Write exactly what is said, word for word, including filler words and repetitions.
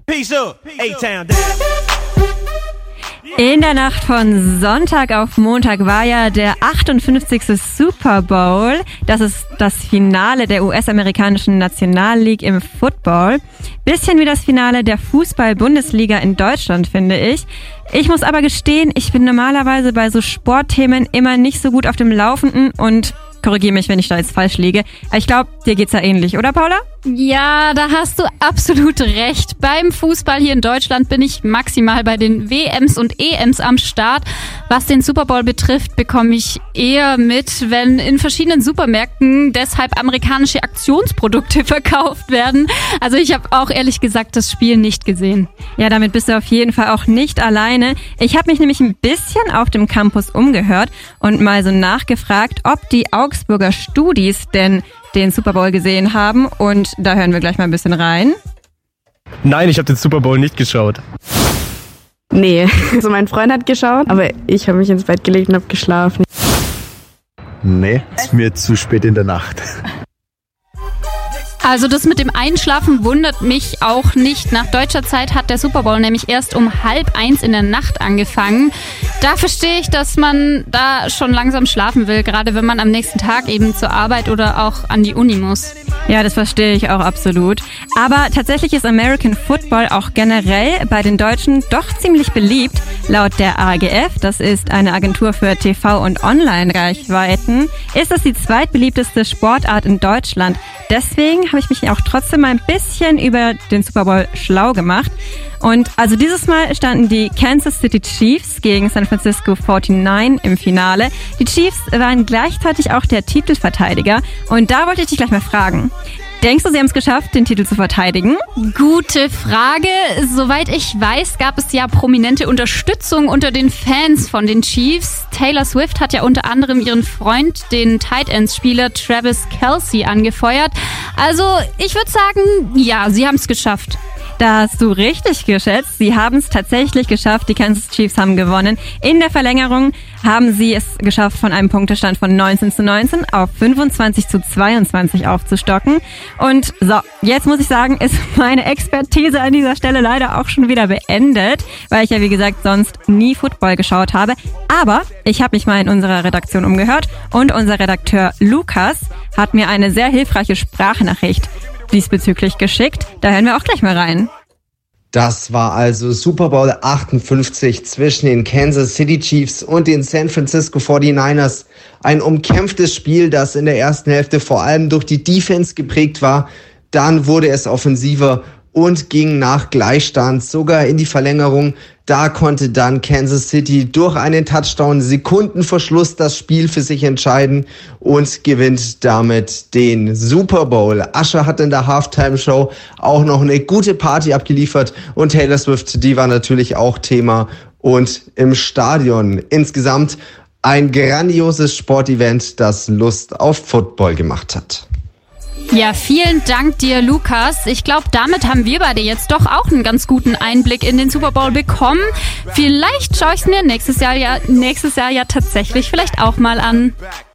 Peace up, A-Town down. In der Nacht von Sonntag auf Montag war ja der achtundfünfzigste Super Bowl. Das ist das Finale der U S-amerikanischen Nationalleague im Football. Bisschen wie das Finale der Fußball-Bundesliga in Deutschland, finde ich. Ich muss aber gestehen, ich bin normalerweise bei so Sportthemen immer nicht so gut auf dem Laufenden und korrigiere mich, wenn ich da jetzt falsch liege. Aber ich glaube, dir geht's ja ähnlich, oder Paula? Ja, da hast du absolut recht. Beim Fußball hier in Deutschland bin ich maximal bei den W Ms und E Ms am Start. Was den Super Bowl betrifft, bekomme ich eher mit, wenn in verschiedenen Supermärkten deshalb amerikanische Aktionsprodukte verkauft werden. Also ich habe auch ehrlich gesagt das Spiel nicht gesehen. Ja, damit bist du auf jeden Fall auch nicht alleine. Ich habe mich nämlich ein bisschen auf dem Campus umgehört und mal so nachgefragt, ob die Augsburger Studis denn den Super Bowl gesehen haben, und da hören wir gleich mal ein bisschen rein. Nein, ich habe den Super Bowl nicht geschaut. Nee, also mein Freund hat geschaut, aber ich habe mich ins Bett gelegt und habe geschlafen. Nee, ist mir zu spät in der Nacht. Also das mit dem Einschlafen wundert mich auch nicht. Nach deutscher Zeit hat der Super Bowl nämlich erst um halb eins in der Nacht angefangen. Da verstehe ich, dass man da schon langsam schlafen will, gerade wenn man am nächsten Tag eben zur Arbeit oder auch an die Uni muss. Ja, das verstehe ich auch absolut. Aber tatsächlich ist American Football auch generell bei den Deutschen doch ziemlich beliebt. Laut der A G F, das ist eine Agentur für T V- und Online-Reichweiten, ist es die zweitbeliebteste Sportart in Deutschland. Deswegen habe ich mich auch trotzdem mal ein bisschen über den Super Bowl schlau gemacht. Und also dieses Mal standen die Kansas City Chiefs gegen San Francisco forty-nine im Finale. Die Chiefs waren gleichzeitig auch der Titelverteidiger. Und da wollte ich dich gleich mal fragen. Denkst du, sie haben es geschafft, den Titel zu verteidigen? Gute Frage. Soweit ich weiß, gab es ja prominente Unterstützung unter den Fans von den Chiefs. Taylor Swift hat ja unter anderem ihren Freund, den Tight Ends-Spieler Travis Kelce, angefeuert. Also ich würde sagen, ja, sie haben es geschafft. Da hast du richtig geschätzt. Sie haben es tatsächlich geschafft. Die Kansas Chiefs haben gewonnen. In der Verlängerung haben sie es geschafft, von einem Punktestand von neunzehn zu neunzehn auf fünfundzwanzig zu zweiundzwanzig aufzustocken. Und so, jetzt muss ich sagen, ist meine Expertise an dieser Stelle leider auch schon wieder beendet, weil ich ja, wie gesagt, sonst nie Football geschaut habe. Aber ich habe mich mal in unserer Redaktion umgehört und unser Redakteur Lukas hat mir eine sehr hilfreiche Sprachnachricht diesbezüglich geschickt. Da hören wir auch gleich mal rein. Das war also Super Bowl achtundfünfzig zwischen den Kansas City Chiefs und den San Francisco forty-niners. Ein umkämpftes Spiel, das in der ersten Hälfte vor allem durch die Defense geprägt war. Dann wurde es offensiver und ging nach Gleichstand sogar in die Verlängerung. Da konnte dann Kansas City durch einen Touchdown Sekundenverschluss das Spiel für sich entscheiden und gewinnt damit den Super Bowl. Usher hat in der Halftime-Show auch noch eine gute Party abgeliefert und Taylor Swift, die war natürlich auch Thema und im Stadion. Insgesamt ein grandioses Sportevent, das Lust auf Football gemacht hat. Ja, vielen Dank dir, Lukas. Ich glaube, damit haben wir beide jetzt doch auch einen ganz guten Einblick in den Super Bowl bekommen. Vielleicht schaue ich es mir nächstes Jahr ja nächstes Jahr ja tatsächlich vielleicht auch mal an.